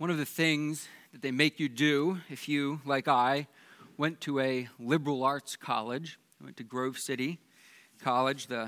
One of the things that they make you do, if you, like I, went to a liberal arts college, I went to Grove City College, the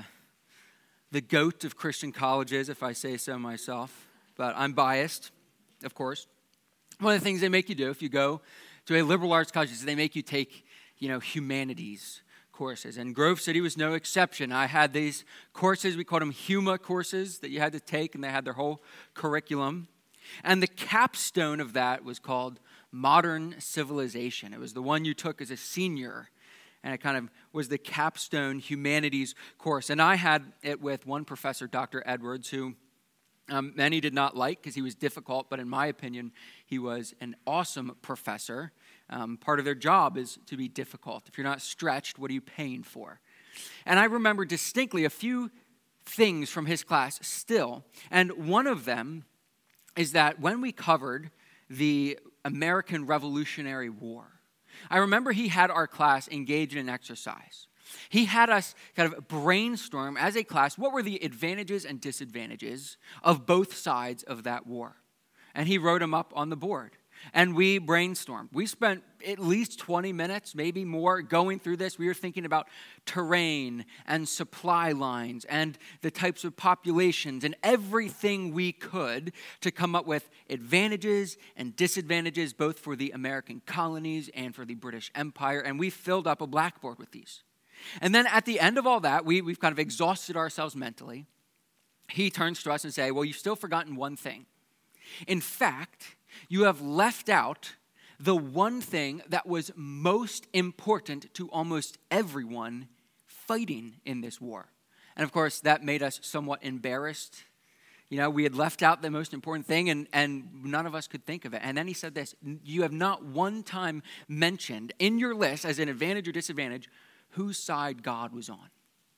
goat of Christian colleges, if I say so myself, but I'm biased, of course. One of the things they make you do if you go to a liberal arts college is they make you take, humanities courses, and Grove City was no exception. I had these courses, we called them HUMA courses, that you had to take, and they had their whole curriculum. And the capstone of that was called Modern Civilization. It was the one you took as a senior, and it kind of was the capstone humanities course. And I had it with one professor, Dr. Edwards, who many did not like because he was difficult, but in my opinion, he was an awesome professor. Part of their job is to be difficult. If you're not stretched, what are you paying for? And I remember distinctly a few things from his class still, and one of them is that when we covered the American Revolutionary War, I remember he had our class engage in an exercise. He had us kind of brainstorm as a class what were the advantages and disadvantages of both sides of that war. And he wrote them up on the board. And we brainstormed. We spent at least 20 minutes, maybe more, going through this. We were thinking about terrain and supply lines and the types of populations and everything we could to come up with advantages and disadvantages, both for the American colonies and for the British Empire. And we filled up a blackboard with these. And then at the end of all that, we've kind of exhausted ourselves mentally. He turns to us and says, well, you've still forgotten one thing. In fact, you have left out the one thing that was most important to almost everyone fighting in this war. And of course, that made us somewhat embarrassed. We had left out the most important thing, and none of us could think of it. And then he said this, you have not one time mentioned in your list as an advantage or disadvantage whose side God was on.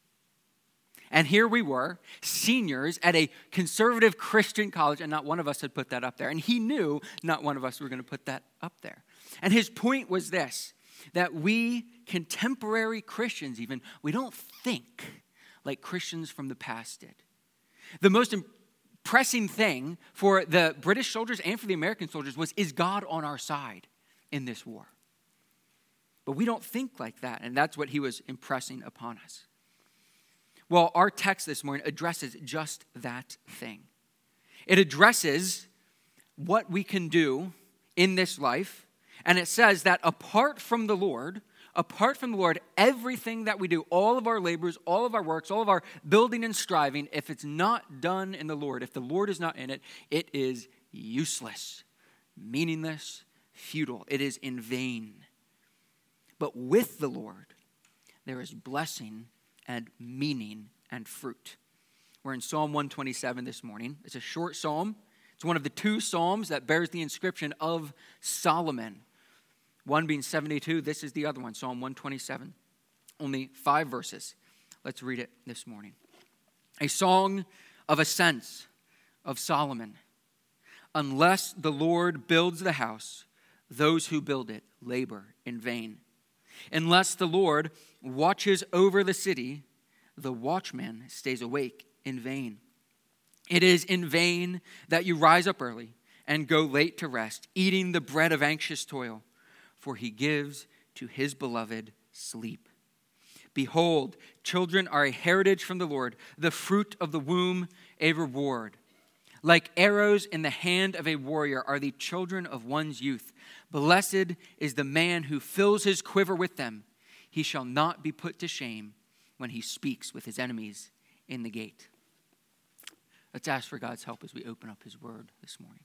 And here we were, seniors at a conservative Christian college, and not one of us had put that up there. And he knew not one of us were going to put that up there. And his point was this, that we contemporary Christians even, we don't think like Christians from the past did. The most pressing thing for the British soldiers and for the American soldiers was, is God on our side in this war? But we don't think like that, and that's what he was impressing upon us. Well, our text this morning addresses just that thing. It addresses what we can do in this life, and it says that apart from the Lord, everything that we do, all of our labors, all of our works, all of our building and striving, if it's not done in the Lord, if the Lord is not in it, it is useless, meaningless, futile. It is in vain. But with the Lord, there is blessing and meaning and fruit. We're in Psalm 127 this morning. It's a short psalm. It's one of the two psalms that bears the inscription of Solomon. One being 72, this is the other one, Psalm 127. Only 5 verses. Let's read it this morning. A song of ascents of Solomon. Unless the Lord builds the house, those who build it labor in vain. Unless the Lord watches over the city, the watchman stays awake in vain. It is in vain that you rise up early and go late to rest, eating the bread of anxious toil, for he gives to his beloved sleep. Behold, children are a heritage from the Lord, the fruit of the womb a reward. Like arrows in the hand of a warrior are the children of one's youth. Blessed is the man who fills his quiver with them. He shall not be put to shame when he speaks with his enemies in the gate. Let's ask for God's help as we open up his word this morning.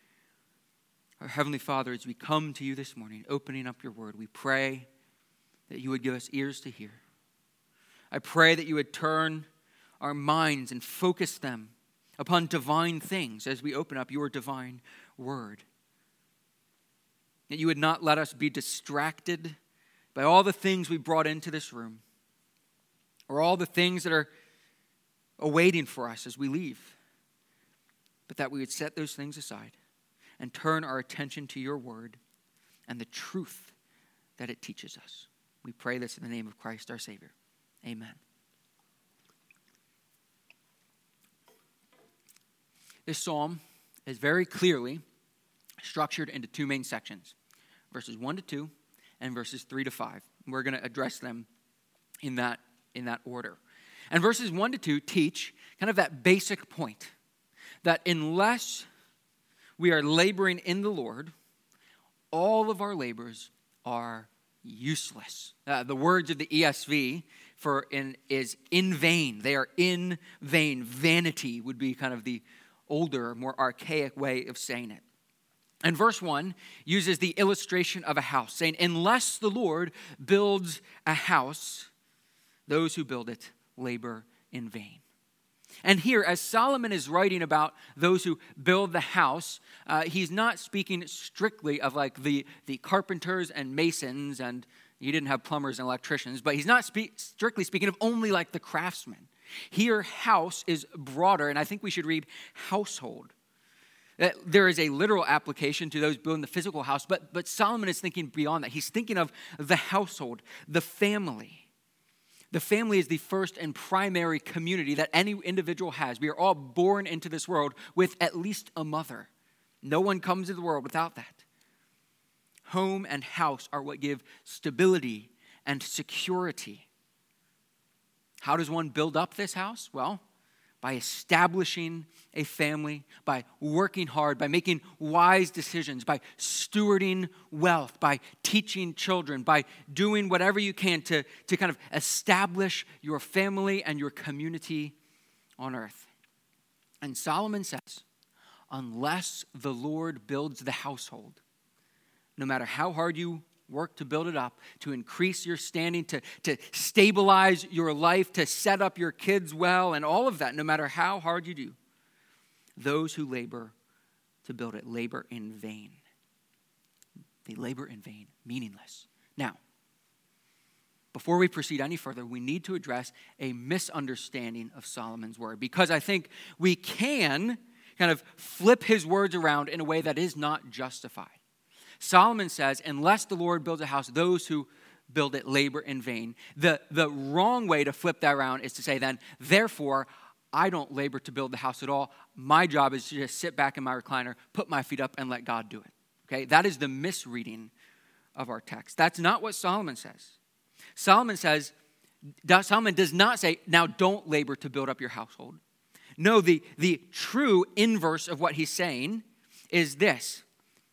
Our Heavenly Father, as we come to you this morning, opening up your word, we pray that you would give us ears to hear. I pray that you would turn our minds and focus them upon divine things as we open up your divine word. That you would not let us be distracted by all the things we brought into this room or all the things that are awaiting for us as we leave, but that we would set those things aside and turn our attention to your word and the truth that it teaches us. We pray this in the name of Christ our Savior. Amen. This psalm is very clearly structured into two main sections, verses 1 to 2 and verses 3 to 5. We're going to address them in that order. And verses 1 to 2 teach kind of that basic point that unless we are laboring in the Lord, all of our labors are useless. The words of the ESV is in vain. They are in vain. Vanity would be kind of the older, more archaic way of saying it. And verse 1 uses the illustration of a house, saying, unless the Lord builds a house, those who build it labor in vain. And here, as Solomon is writing about those who build the house, he's not speaking strictly of like the carpenters and masons, and he didn't have plumbers and electricians, but he's not strictly speaking of only like the craftsmen. Here, house is broader, and I think we should read household. There is a literal application to those building the physical house, but Solomon is thinking beyond that. He's thinking of the household, the family. The family is the first and primary community that any individual has. We are all born into this world with at least a mother. No one comes into the world without that. Home and house are what give stability and security. How does one build up this house? Well, by establishing a family, by working hard, by making wise decisions, by stewarding wealth, by teaching children, by doing whatever you can to kind of establish your family and your community on earth. And Solomon says, unless the Lord builds the household, no matter how hard you work to build it up, to increase your standing, to stabilize your life, to set up your kids well, and all of that, no matter how hard you do, those who labor to build it labor in vain. They labor in vain, meaningless. Now, before we proceed any further, we need to address a misunderstanding of Solomon's word, because I think we can kind of flip his words around in a way that is not justified. Solomon says, unless the Lord builds a house, those who build it labor in vain. The wrong way to flip that around is to say then, therefore, I don't labor to build the house at all. My job is to just sit back in my recliner, put my feet up, and let God do it. Okay, that is the misreading of our text. That's not what Solomon says. Solomon does not say, now don't labor to build up your household. No, the true inverse of what he's saying is this.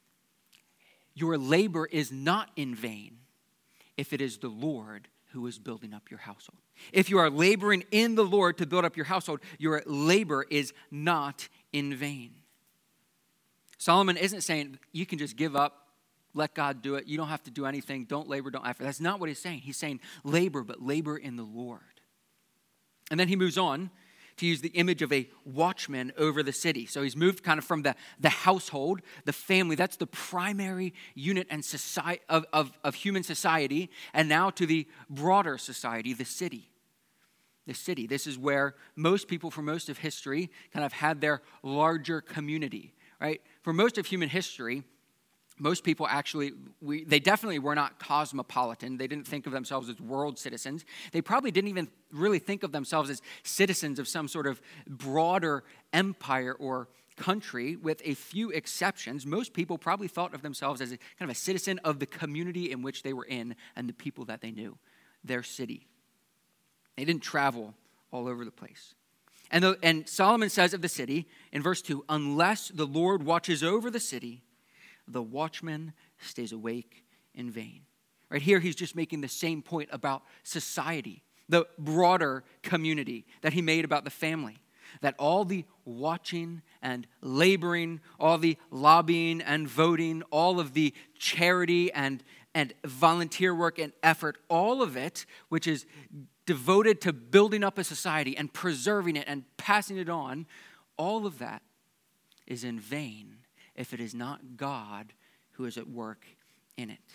Your labor is not in vain if it is the Lord who is building up your household. If you are laboring in the Lord to build up your household, your labor is not in vain. Solomon isn't saying you can just give up, let God do it. You don't have to do anything. Don't labor, don't effort. That's not what he's saying. He's saying labor, but labor in the Lord. And then he moves on to use the image of a watchman over the city. So he's moved kind of from the household, the family, that's the primary unit and society of human society, and now to the broader society, the city. The city. This is where most people for most of history kind of had their larger community, right? For most of human history, most people actually, they definitely were not cosmopolitan. They didn't think of themselves as world citizens. They probably didn't even really think of themselves as citizens of some sort of broader empire or country, with a few exceptions. Most people probably thought of themselves as a kind of a citizen of the community in which they were in and the people that they knew, their city. They didn't travel all over the place. And Solomon says of the city in verse 2, unless the Lord watches over the city, the watchman stays awake in vain. Right here, he's just making the same point about society, the broader community that he made about the family. That all the watching and laboring, all the lobbying and voting, all of the charity and volunteer work and effort, all of it, which is devoted to building up a society and preserving it and passing it on, all of that is in vain if it is not God who is at work in it.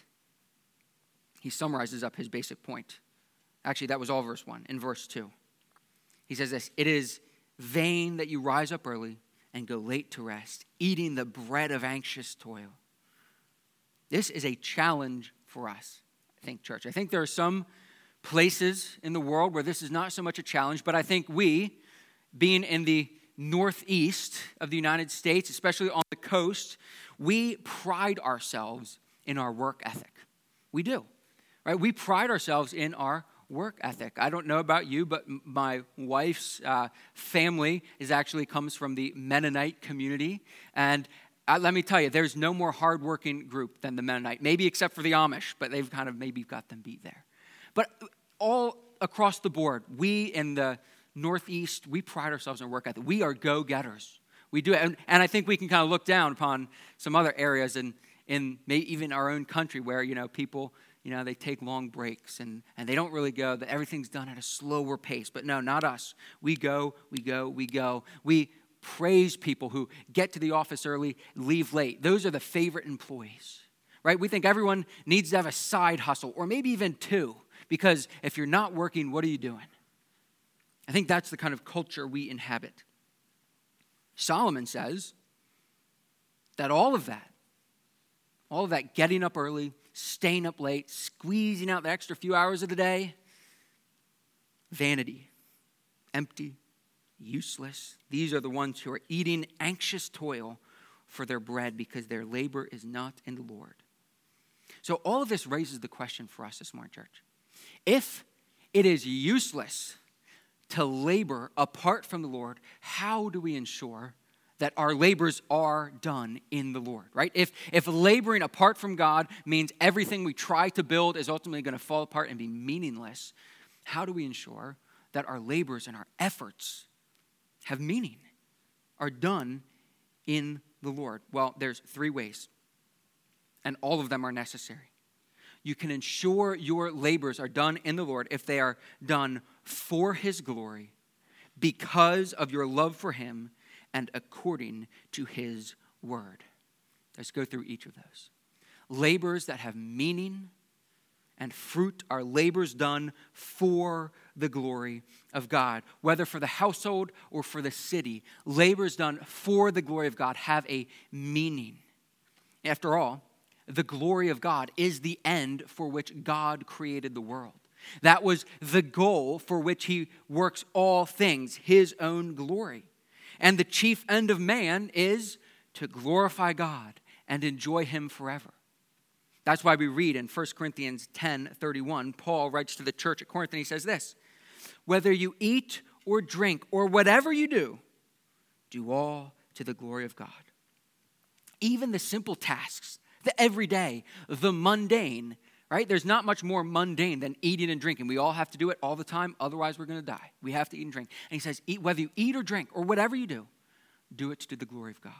He summarizes up his basic point. Actually, that was all verse 1. In verse 2, he says this, it is vain that you rise up early and go late to rest, eating the bread of anxious toil. This is a challenge for us, I think, church. I think there are some places in the world where this is not so much a challenge, but I think we, being in the northeast of the United States, especially on the coast, we pride ourselves in our work ethic. We do, right? We pride ourselves in our work ethic. I don't know about you, but my wife's family actually comes from the Mennonite community, and let me tell you, there's no more hardworking group than the Mennonite, maybe except for the Amish, but they've kind of maybe got them beat there. But all across the board, we in the Northeast, we pride ourselves in our work ethic. We are go-getters. We do it, and I think we can kind of look down upon some other areas in maybe even our own country where, people, they take long breaks and they don't really go, that everything's done at a slower pace. But no, not us. We go. We praise people who get to the office early, leave late. Those are the favorite employees, right? We think everyone needs to have a side hustle or maybe even two, because if you're not working, what are you doing? I think that's the kind of culture we inhabit. Solomon says that all of that getting up early, staying up late, squeezing out the extra few hours of the day, vanity, empty, useless. These are the ones who are eating anxious toil for their bread because their labor is not in the Lord. So all of this raises the question for us this morning, church. If it is useless to labor apart from the Lord, how do we ensure that our labors are done in the Lord, right? If laboring apart from God means everything we try to build is ultimately going to fall apart and be meaningless, how do we ensure that our labors and our efforts have meaning, are done in the Lord? Well, there's 3 ways, and all of them are necessary. You can ensure your labors are done in the Lord if they are done for His glory, because of your love for Him, and according to His word. Let's go through each of those. Labors that have meaning and fruit are labors done for the glory of God. Whether for the household or for the city, labors done for the glory of God have a meaning. After all, the glory of God is the end for which God created the world. That was the goal for which He works all things, His own glory. And the chief end of man is to glorify God and enjoy Him forever. That's why we read in 1 Corinthians 10:31, Paul writes to the church at Corinth and he says this: "Whether you eat or drink or whatever you do, do all to the glory of God." Even the simple tasks, the everyday, the mundane, right? There's not much more mundane than eating and drinking. We all have to do it all the time, otherwise we're going to die. We have to eat and drink. And he says, whether you eat or drink or whatever you do it to the glory of God.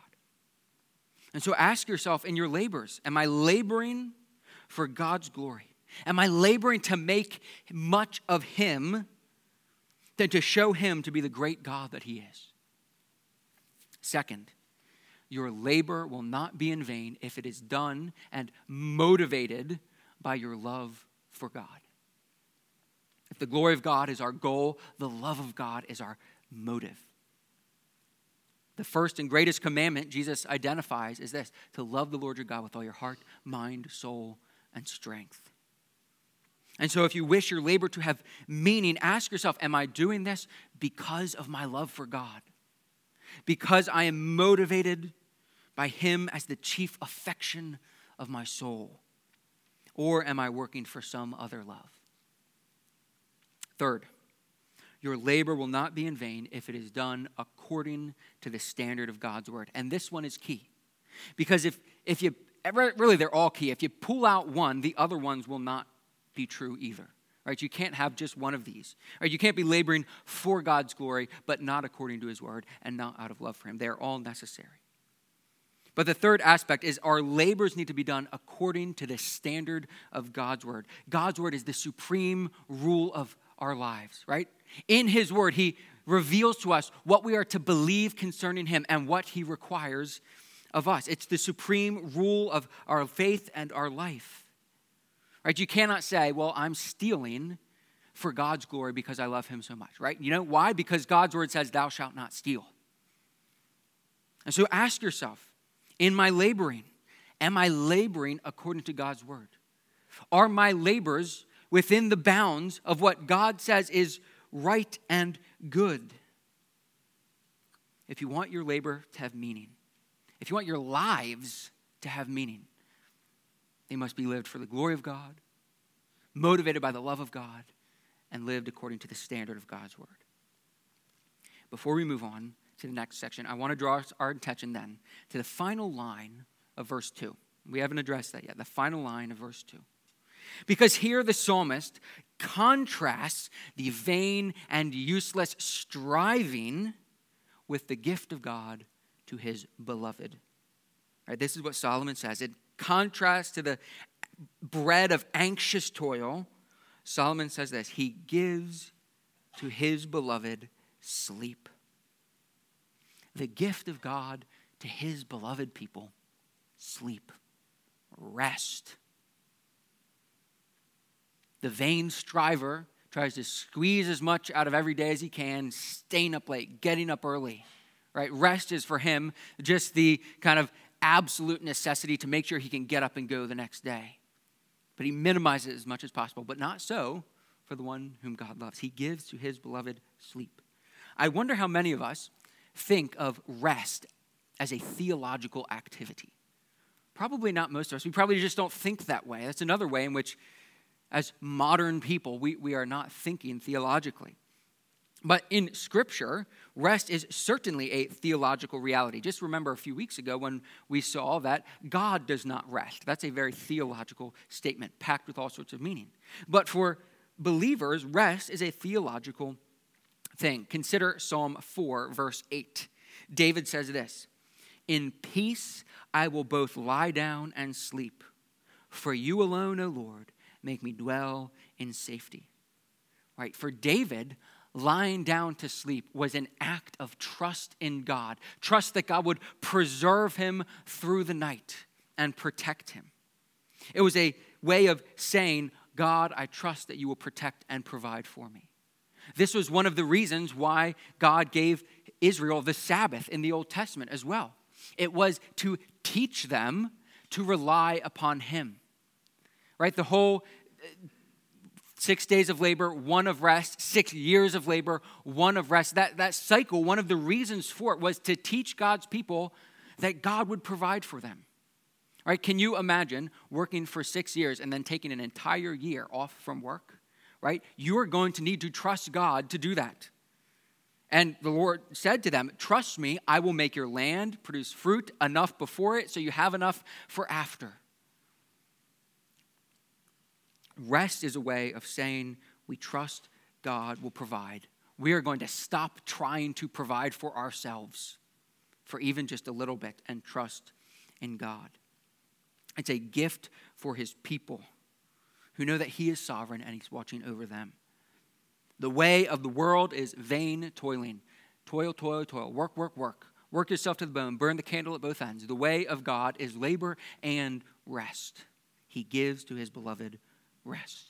And so ask yourself in your labors, am I laboring for God's glory? Am I laboring to make much of Him than to show Him to be the great God that He is? Second, your labor will not be in vain if it is done and motivated by your love for God. If the glory of God is our goal, the love of God is our motive. The first and greatest commandment Jesus identifies is this: to love the Lord your God with all your heart, mind, soul, and strength. And so if you wish your labor to have meaning, ask yourself, am I doing this because of my love for God? Because I am motivated by Him as the chief affection of my soul? Or am I working for some other love? Third, your labor will not be in vain if it is done according to the standard of God's word. And this one is key. Because if you, really they're all key. If you pull out one, the other ones will not be true either. Right? You can't have just one of these. Right? You can't be laboring for God's glory, but not according to His word and not out of love for Him. They're all necessary. But the third aspect is our labors need to be done according to the standard of God's word. God's word is the supreme rule of our lives, right? In His word, He reveals to us what we are to believe concerning Him and what He requires of us. It's the supreme rule of our faith and our life, right? You cannot say, well, I'm stealing for God's glory because I love Him so much, right? You know why? Because God's word says, thou shalt not steal. And so ask yourself, in my laboring, am I laboring according to God's word? Are my labors within the bounds of what God says is right and good? if you want your labor to have meaning, if you want your lives to have meaning, they must be lived for the glory of God, motivated by the love of God, and lived according to the standard of God's word. Before we move on to the next section, I want to draw our attention then to the final line of verse 2. We haven't addressed that yet, the final line of verse 2. Because here the psalmist contrasts the vain and useless striving with the gift of God to his beloved. Right, this is what Solomon says. In contrast to the bread of anxious toil, Solomon says this: he gives to his beloved sleep. The gift of God to his beloved people, sleep, rest. The vain striver tries to squeeze as much out of every day as he can, staying up late, getting up early. Right? Rest is for him just the kind of absolute necessity to make sure he can get up and go the next day. But he minimizes it as much as possible, but not so for the one whom God loves. He gives to his beloved sleep. I wonder how many of us think of rest as a theological activity. Probably not most of us. We probably just don't think that way. That's another way in which, as modern people, we are not thinking theologically. But in Scripture, rest is certainly a theological reality. Just remember a few weeks ago when we saw that God does not rest. That's a very theological statement, packed with all sorts of meaning. But for believers, rest is a theological thing. Consider Psalm 4, verse 8. David says this: "In peace I will both lie down and sleep. For you alone, O Lord, make me dwell in safety." Right? For David, lying down to sleep was an act of trust in God. Trust that God would preserve him through the night and protect him. It was a way of saying, God, I trust that you will protect and provide for me. This was one of the reasons why God gave Israel the Sabbath in the Old Testament as well. It was to teach them to rely upon him. Right? The whole 6 days of labor, one of rest, 6 years of labor, one of rest. That cycle, one of the reasons for it was to teach God's people that God would provide for them. Right? Can you imagine working for 6 years and then taking an entire year off from work? Right? You are going to need to trust God to do that. And the Lord said to them, trust me, I will make your land produce fruit enough before it so you have enough for after. Rest is a way of saying we trust God will provide. We are going to stop trying to provide for ourselves for even just a little bit and trust in God. It's a gift for his people who know that he is sovereign and he's watching over them. The way of the world is vain toiling. Toil, toil, toil. Work, work, work. Work yourself to the bone. Burn the candle at both ends. The way of God is labor and rest. He gives to his beloved rest.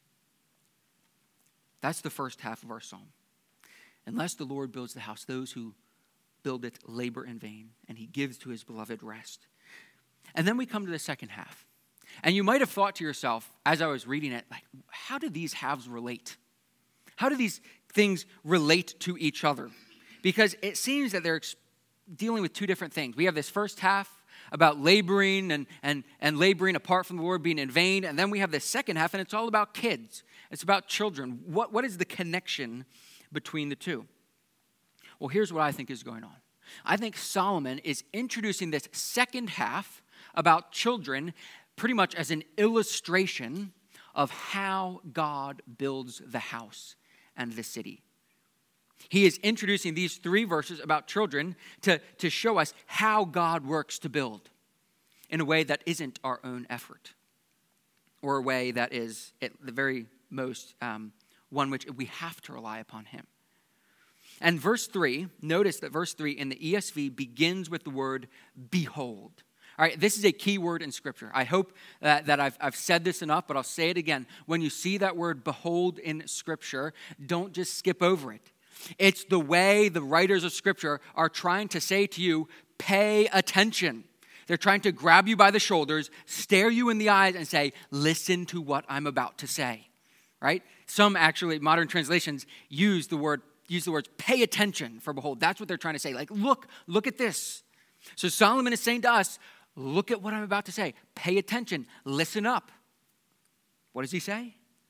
That's the first half of our psalm. Unless the Lord builds the house, those who build it labor in vain, and he gives to his beloved rest. And then we come to the second half. And you might have thought to yourself, as I was reading it, like, how do these halves relate? How do these things relate to each other? Because it seems that they're dealing with two different things. We have this first half about laboring and laboring apart from the Lord, being in vain. And then we have this second half, and it's all about kids. It's about children. What is the connection between the two? Well, here's what I think is going on. I think Solomon is introducing this second half about children pretty much as an illustration of how God builds the house and the city. He is introducing these 3 verses about children to show us how God works to build in a way that isn't our own effort, or a way that is, at the very most, one which we have to rely upon him. And verse 3, notice that verse 3 in the ESV begins with the word behold. All right, this is a key word in Scripture. I hope that I've said this enough, but I'll say it again. When you see that word behold in Scripture, don't just skip over it. It's the way the writers of Scripture are trying to say to you, pay attention. They're trying to grab you by the shoulders, stare you in the eyes, and say, listen to what I'm about to say. Right? Some actually, modern translations use the word use the words pay attention, for behold. That's what they're trying to say. Like, look at this. So Solomon is saying to us, look at what I'm about to say. Pay attention. Listen up. What does he say?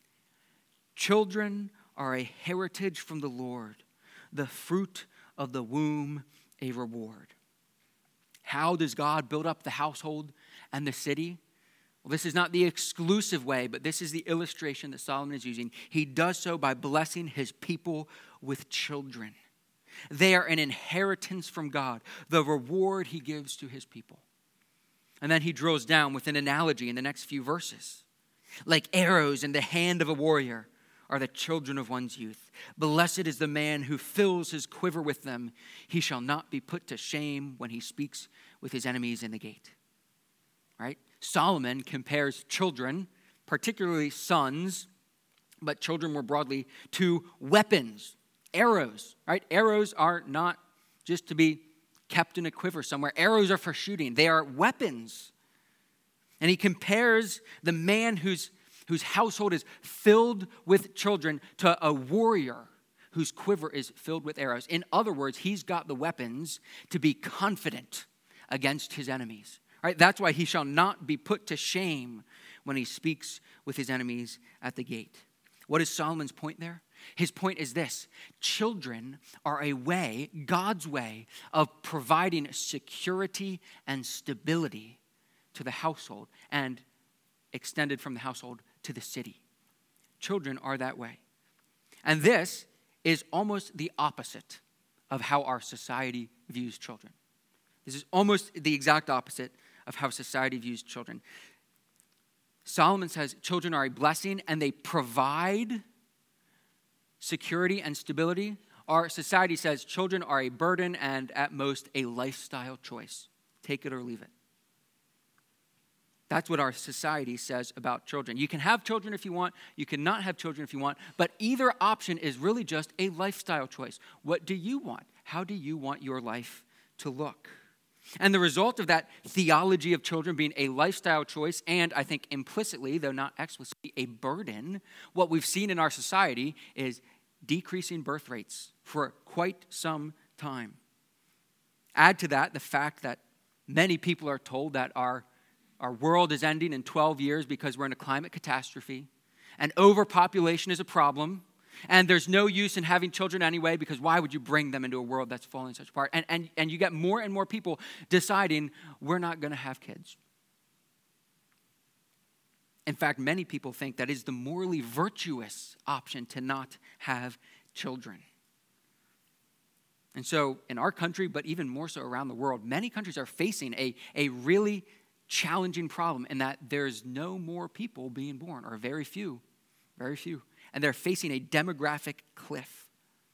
Children are a heritage from the Lord, the fruit of the womb a reward. How does God build up the household and the city? Well, this is not the exclusive way, but this is the illustration that Solomon is using. He does so by blessing his people with children. They are an inheritance from God, the reward he gives to his people. And then he drills down with an analogy in the next few verses. Like arrows in the hand of a warrior are the children of one's youth. Blessed is the man who fills his quiver with them. He shall not be put to shame when he speaks with his enemies in the gate. Right? Solomon compares children, particularly sons, but children more broadly, to weapons, arrows. Right? Arrows are not just to be kept in a quiver somewhere. Arrows are for shooting. They are weapons. And he compares the man whose household is filled with children to a warrior whose quiver is filled with arrows. In other words, he's got the weapons to be confident against his enemies. Right? That's why he shall not be put to shame when he speaks with his enemies at the gate. What is Solomon's point there? His point is this: children are a way, God's way, of providing security and stability to the household and extended from the household to the city. Children are that way. And this is almost the opposite of how our society views children. This is almost the exact opposite of how society views children. Solomon says children are a blessing and they provide security and stability. Our society says children are a burden and at most a lifestyle choice. Take it or leave it. That's what our society says about children. You can have children if you want. You cannot have children if you want. But either option is really just a lifestyle choice. What do you want? How do you want your life to look? And the result of that theology of children being a lifestyle choice and, I think implicitly, though not explicitly, a burden, what we've seen in our society is decreasing birth rates for quite some time. Add to that the fact that many people are told that our world is ending in 12 years because we're in a climate catastrophe, and overpopulation is a problem, and there's no use in having children anyway because why would you bring them into a world that's falling such apart? And you get more and more people deciding we're not going to have kids. In fact, many people think that is the morally virtuous option to not have children. And so in our country, but even more so around the world, many countries are facing a really challenging problem in that there's no more people being born, or very few. And they're facing a demographic cliff.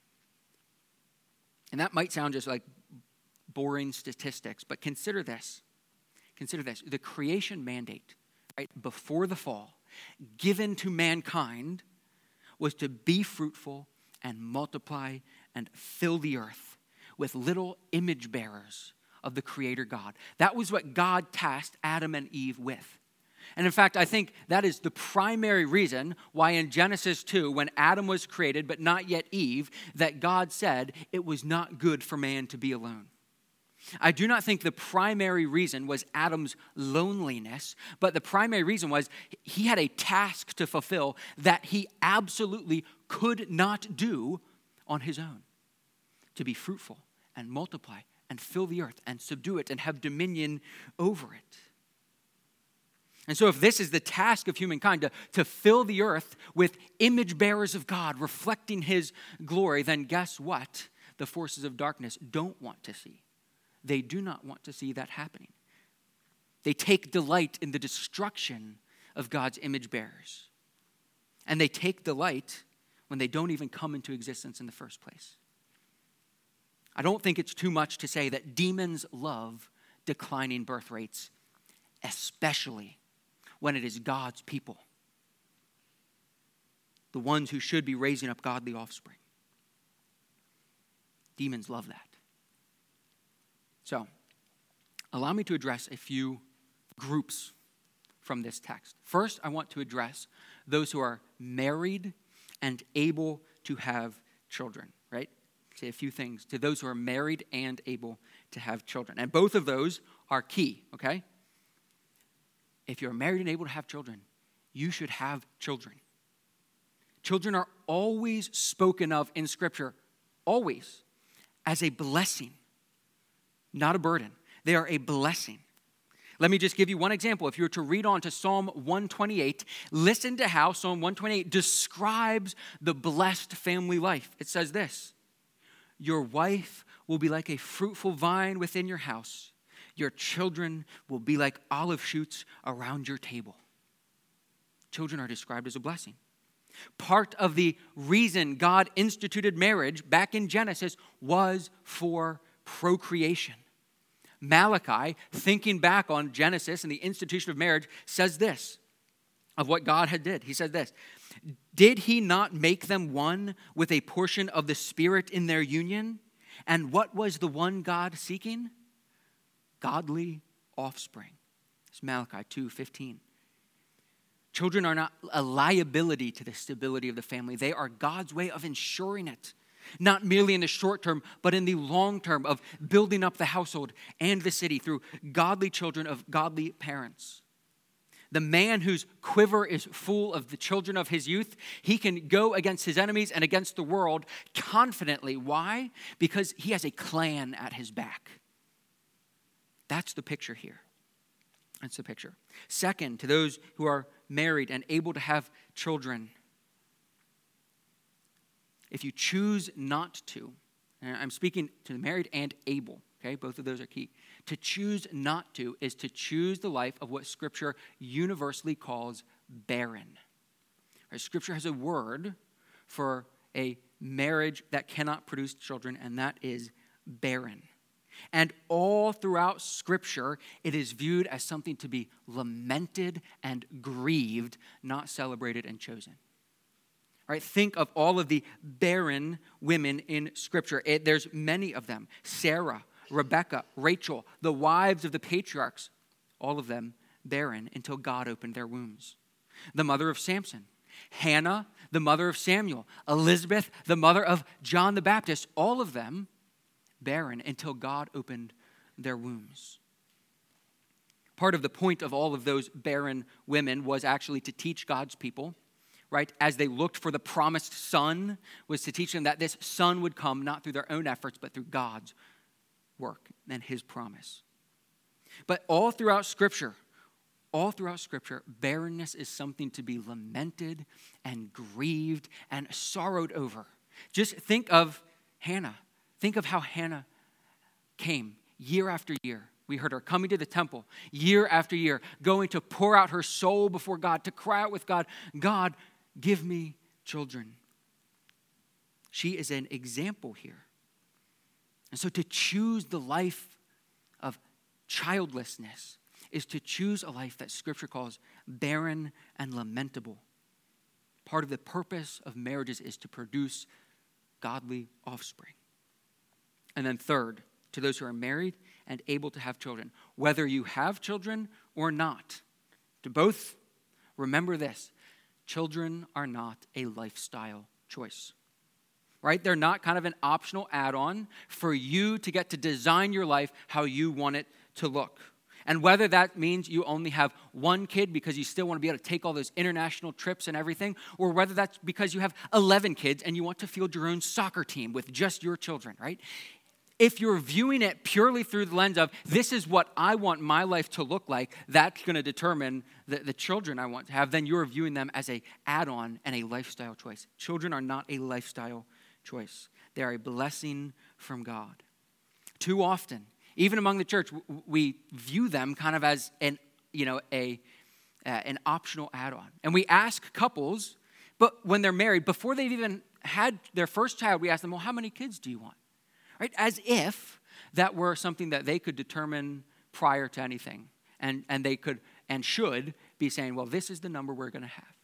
And that might sound just like boring statistics, but consider this. The creation mandate, right, before the fall, given to mankind, was to be fruitful and multiply and fill the earth with little image bearers of the Creator God. That was what God tasked Adam and Eve with. And in fact, I think that is the primary reason why in Genesis 2, when Adam was created, but not yet Eve, that God said it was not good for man to be alone. I do not think the primary reason was Adam's loneliness, but the primary reason was he had a task to fulfill that he absolutely could not do on his own. To be fruitful and multiply and fill the earth and subdue it and have dominion over it. And so if this is the task of humankind, to fill the earth with image bearers of God, reflecting his glory, then guess what? The forces of darkness don't want to see. They do not want to see that happening. They take delight in the destruction of God's image bearers. And they take delight when they don't even come into existence in the first place. I don't think it's too much to say that demons love declining birth rates, especially when it is God's people, the ones who should be raising up godly offspring. Demons love that. So, allow me to address a few groups from this text. First, I want to address those who are married and able to have children, right? say a few things to those who are married and able to have children. And both of those are key, okay? If you're married and able to have children, you should have children. Children are always spoken of in Scripture, always, as a blessing, not a burden. They are a blessing. Let me just give you one example. If you were to read on to Psalm 128, listen to how Psalm 128 describes the blessed family life. It says this: your wife will be like a fruitful vine within your house. Your children will be like olive shoots around your table. Children are described as a blessing. Part of the reason God instituted marriage back in Genesis was for procreation. Malachi, thinking back on Genesis and the institution of marriage, says this of what God had did. He said this: did he not make them one with a portion of the Spirit in their union? And what was the one God seeking? Godly offspring. It's Malachi 2:15. Children are not a liability to the stability of the family. They are God's way of ensuring it. Not merely in the short term, but in the long term of building up the household and the city through godly children of godly parents. The man whose quiver is full of the children of his youth, he can go against his enemies and against the world confidently. Why? Because he has a clan at his back. That's the picture here. That's the picture. Second, to those who are married and able to have children, if you choose not to, and I'm speaking to the married and able, okay? Both of those are key. To choose not to is to choose the life of what Scripture universally calls barren. Right? Scripture has a word for a marriage that cannot produce children, and that is barren. And all throughout Scripture, it is viewed as something to be lamented and grieved, not celebrated and chosen. Right? Think of all of the barren women in Scripture. There's many of them. Sarah, Rebecca, Rachel, the wives of the patriarchs, all of them barren until God opened their wombs. The mother of Samson, Hannah, the mother of Samuel, Elizabeth, the mother of John the Baptist, all of them barren until God opened their wombs. Part of the point of all of those barren women was actually to teach God's people, right, as they looked for the promised son, was to teach them that this son would come not through their own efforts, but through God's work and his promise. But all throughout Scripture, barrenness is something to be lamented and grieved and sorrowed over. Just think of Hannah. Think of how Hannah came year after year. We heard her coming to the temple year after year, going to pour out her soul before God, to cry out with God, God, give me children. She is an example here. And so to choose the life of childlessness is to choose a life that Scripture calls barren and lamentable. Part of the purpose of marriages is to produce godly offspring. And then third, to those who are married and able to have children, whether you have children or not, to both remember this: children are not a lifestyle choice. Right? They're not kind of an optional add-on for you to get to design your life how you want it to look. And whether that means you only have one kid because you still want to be able to take all those international trips and everything, or whether that's because you have 11 kids and you want to field your own soccer team with just your children, right? If you're viewing it purely through the lens of, this is what I want my life to look like, that's going to determine the children I want to have, then you're viewing them as an add-on and a lifestyle choice. Children are not a lifestyle choice. They are a blessing from God. Too often, even among the church, we view them kind of as an optional add-on. And we ask couples, but when they're married, before they've even had their first child, we ask them, well, how many kids do you want? Right? As if that were something that they could determine prior to anything. And they could and should be saying, well, this is the number we're going to have.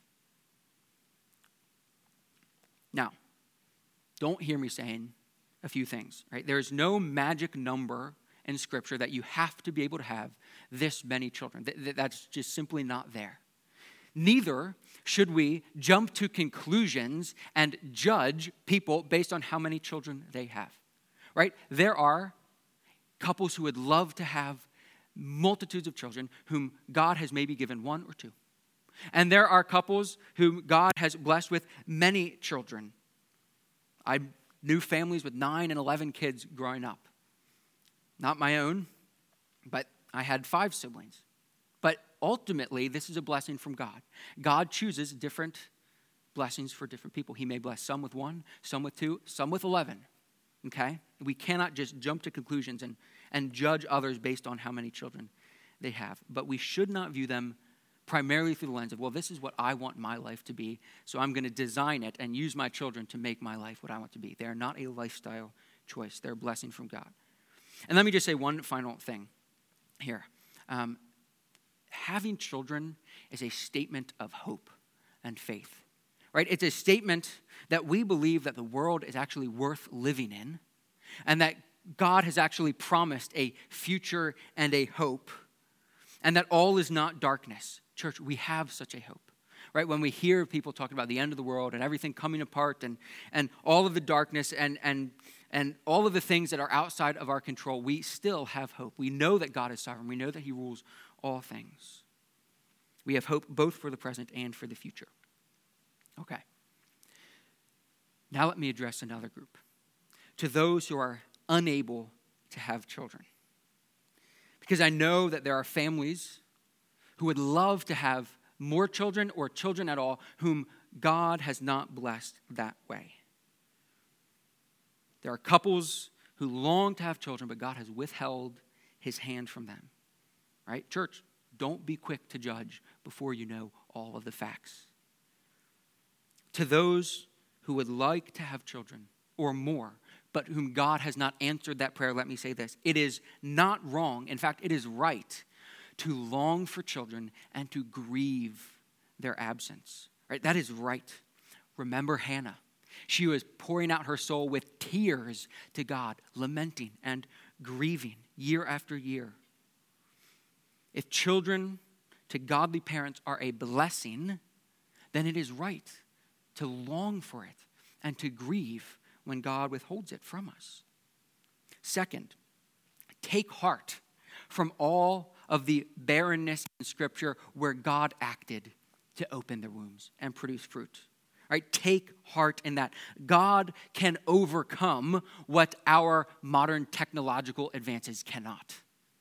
Now, don't hear me saying a few things, right? There's no magic number in Scripture that you have to be able to have this many children. That's just simply not there. Neither should we jump to conclusions and judge people based on how many children they have, right? There are couples who would love to have multitudes of children whom God has maybe given one or two. And there are couples whom God has blessed with many children. I knew families with 9 and 11 kids growing up. Not my own, but I had 5 siblings. But ultimately, this is a blessing from God. God chooses different blessings for different people. He may bless some with 1, some with 2, some with 11. Okay? We cannot just jump to conclusions and judge others based on how many children they have. But we should not view them primarily through the lens of, well, this is what I want my life to be, so I'm going to design it and use my children to make my life what I want to be. They are not a lifestyle choice. They're a blessing from God. And let me just say one final thing here. Having children is a statement of hope and faith, right? It's a statement that we believe that the world is actually worth living in and that God has actually promised a future and a hope and that all is not darkness. Church, we have such a hope, right? When we hear people talking about the end of the world and everything coming apart and all of the darkness and all of the things that are outside of our control, we still have hope. We know that God is sovereign. We know that he rules all things. We have hope both for the present and for the future. Okay. Now let me address another group. To those who are unable to have children. Because I know that there are families who would love to have more children or children at all whom God has not blessed that way. There are couples who long to have children, but God has withheld his hand from them. Right? Church, don't be quick to judge before you know all of the facts. To those who would like to have children or more, but whom God has not answered that prayer, let me say this. It is not wrong. In fact, it is right to long for children and to grieve their absence. Right? That is right. Remember Hannah. She was pouring out her soul with tears to God, lamenting and grieving year after year. If children to godly parents are a blessing, then it is right to long for it and to grieve when God withholds it from us. Second, take heart from all of the barrenness in Scripture where God acted to open the wombs and produce fruit. Right? Take heart in that. God can overcome what our modern technological advances cannot.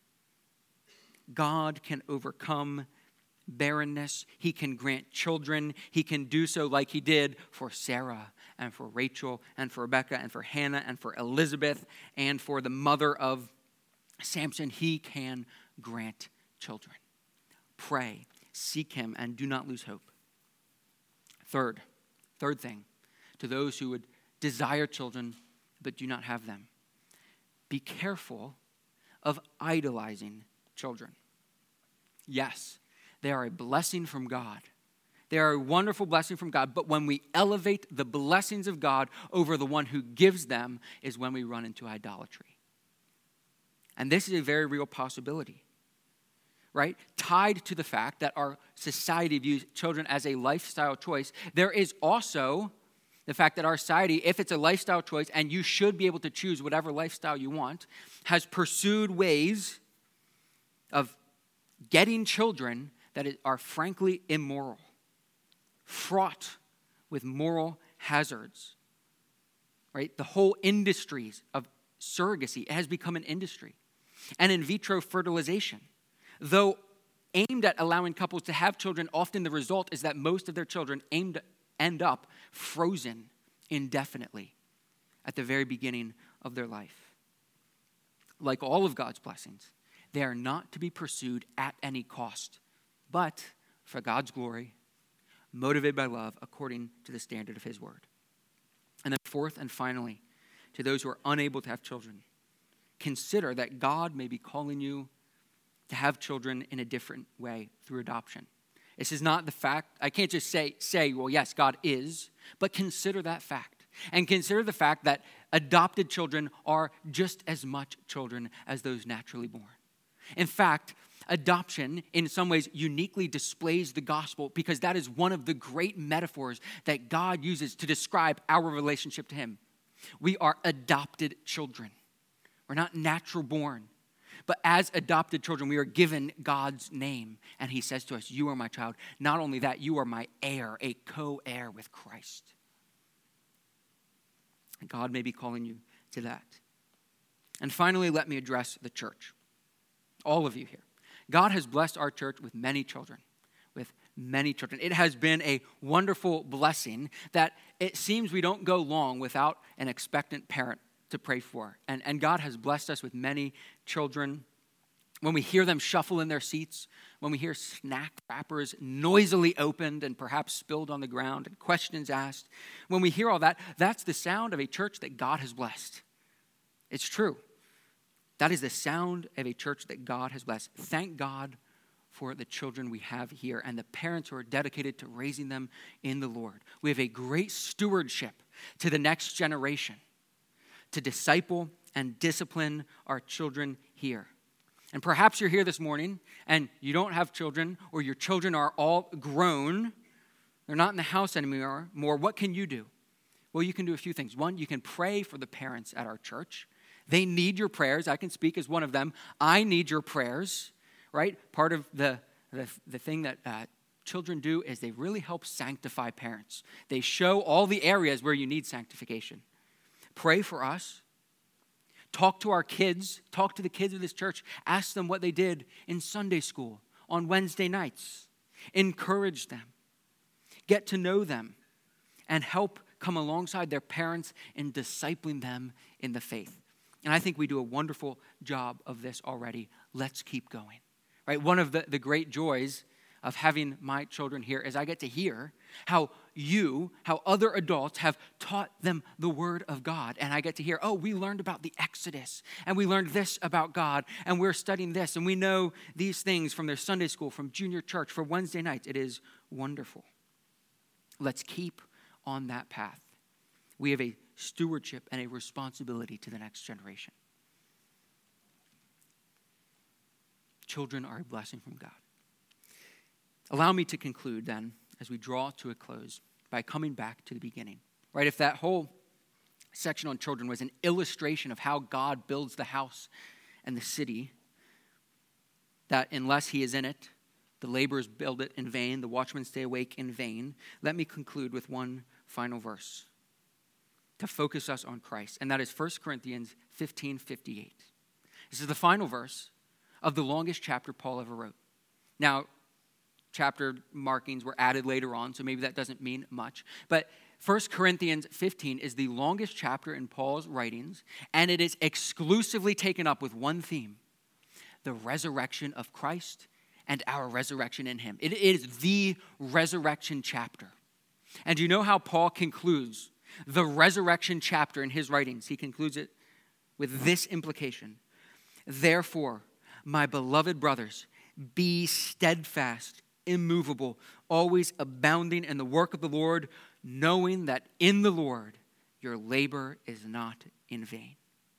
God can overcome barrenness. He can grant children. He can do so like he did for Sarah and for Rachel and for Rebecca and for Hannah and for Elizabeth and for the mother of Samson. He can grant children. Pray, seek him, and do not lose hope. Third thing, to those who would desire children but do not have them, be careful of idolizing children. Yes, they are a blessing from God. They are a wonderful blessing from God, but when we elevate the blessings of God over the one who gives them is when we run into idolatry. And this is a very real possibility, right? Tied to the fact that our society views children as a lifestyle choice, there is also the fact that our society, if it's a lifestyle choice, and you should be able to choose whatever lifestyle you want, has pursued ways of getting children that are frankly immoral, fraught with moral hazards, right? The whole industry of surrogacy has become an industry. And in vitro fertilization, though aimed at allowing couples to have children, often the result is that most of their children end up frozen indefinitely at the very beginning of their life. Like all of God's blessings, they are not to be pursued at any cost, but for God's glory, motivated by love according to the standard of his word. And then fourth and finally, to those who are unable to have children, consider that God may be calling you to have children in a different way through adoption. This is not the fact. I can't just say, well, yes, God is, but consider that fact. And consider the fact that adopted children are just as much children as those naturally born. In fact, adoption in some ways uniquely displays the gospel because that is one of the great metaphors that God uses to describe our relationship to him. We are adopted children. We're not natural born. But as adopted children, we are given God's name. And he says to us, you are my child. Not only that, you are my heir, a co-heir with Christ. God may be calling you to that. And finally, let me address the church. All of you here. God has blessed our church with many children. It has been a wonderful blessing that it seems we don't go long without an expectant parent to pray for. And God has blessed us with many children. When we hear them shuffle in their seats, when we hear snack wrappers noisily opened and perhaps spilled on the ground and questions asked, when we hear all that, that's the sound of a church that God has blessed. It's true. That is the sound of a church that God has blessed. Thank God for the children we have here and the parents who are dedicated to raising them in the Lord. We have a great stewardship to the next generation to disciple and discipline our children here. And perhaps you're here this morning and you don't have children, or your children are all grown. They're not in the house anymore. What can you do? Well, you can do a few things. One, you can pray for the parents at our church. They need your prayers. I can speak as one of them. I need your prayers, right? Part of the thing that children do is they really help sanctify parents. They show all the areas where you need sanctification. Pray for us. Talk to our kids. Talk to the kids of this church. Ask them what they did in Sunday school on Wednesday nights. Encourage them. Get to know them. And help come alongside their parents in discipling them in the faith. And I think we do a wonderful job of this already. Let's keep going. Right? One of the great joys of having my children here is I get to hear how other adults have taught them the word of God. And I get to hear, we learned about the Exodus, and we learned this about God, and we're studying this, and we know these things from their Sunday school, from junior church, for Wednesday nights. It is wonderful. Let's keep on that path. We have a stewardship and a responsibility to the next generation. Children are a blessing from God. Allow me to conclude then, as we draw to a close, by coming back to the beginning. Right? If that whole section on children was an illustration of how God builds the house and the city, that unless he is in it, the laborers build it in vain, the watchmen stay awake in vain. Let me conclude with one final verse to focus us on Christ, and that is 1 Corinthians 15:58. This is the final verse of the longest chapter Paul ever wrote. Now, chapter markings were added later on, so maybe that doesn't mean much. But 1 Corinthians 15 is the longest chapter in Paul's writings, and it is exclusively taken up with one theme: the resurrection of Christ and our resurrection in him. It is the resurrection chapter. And do you know how Paul concludes the resurrection chapter in his writings? He concludes it with this implication: therefore, my beloved brothers, be steadfast, immovable, always abounding in the work of the Lord, knowing that in the Lord your labor is not in vain.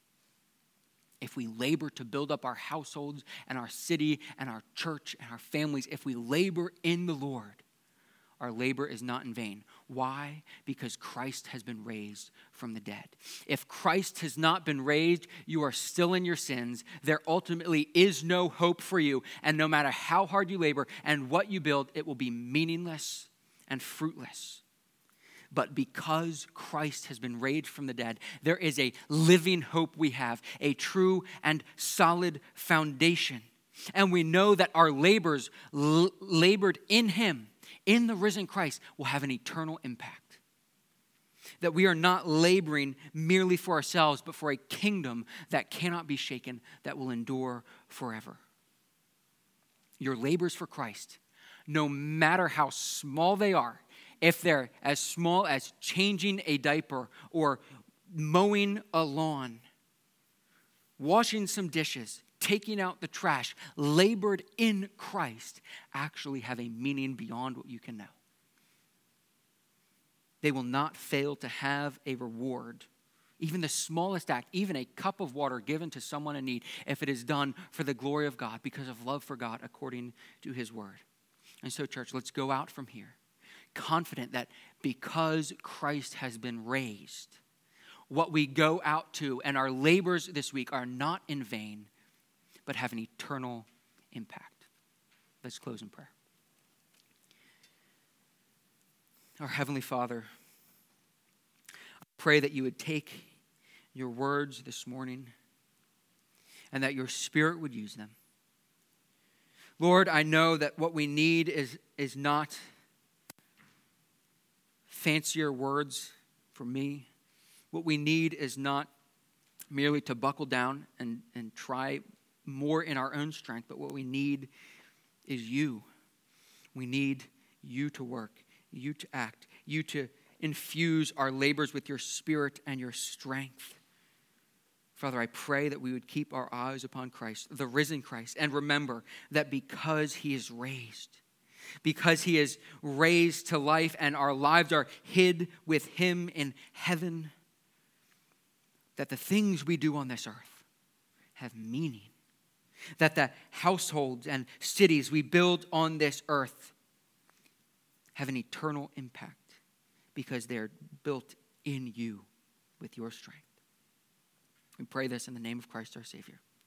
If we labor to build up our households and our city and our church and our families, if we labor in the Lord, our labor is not in vain. Why? Because Christ has been raised from the dead. If Christ has not been raised, you are still in your sins. There ultimately is no hope for you. And no matter how hard you labor and what you build, it will be meaningless and fruitless. But because Christ has been raised from the dead, there is a living hope we have, a true and solid foundation. And we know that our labors labored in him, in the risen Christ, will have an eternal impact. That we are not laboring merely for ourselves, but for a kingdom that cannot be shaken, that will endure forever. Your labors for Christ, no matter how small they are, if they're as small as changing a diaper or mowing a lawn, washing some dishes, taking out the trash, labored in Christ, actually have a meaning beyond what you can know. They will not fail to have a reward even the smallest act, even a cup of water given to someone in need, if it is done for the glory of God, because of love for God, according to his word. And so, church, let's go out from here confident that because Christ has been raised, what we go out to and our labors this week are not in vain, but have an eternal impact. Let's close in prayer. Our Heavenly Father, I pray that you would take your words this morning and that your Spirit would use them. Lord, I know that what we need is not fancier words from me. What we need is not merely to buckle down and try more in our own strength, but what we need is you. We need you to work, you to act, you to infuse our labors with your Spirit and your strength. Father, I pray that we would keep our eyes upon Christ, the risen Christ, and remember that because he is raised to life and our lives are hid with him in heaven, that the things we do on this earth have meaning, that the households and cities we build on this earth have an eternal impact because they're built in you with your strength. We pray this in the name of Christ our Savior.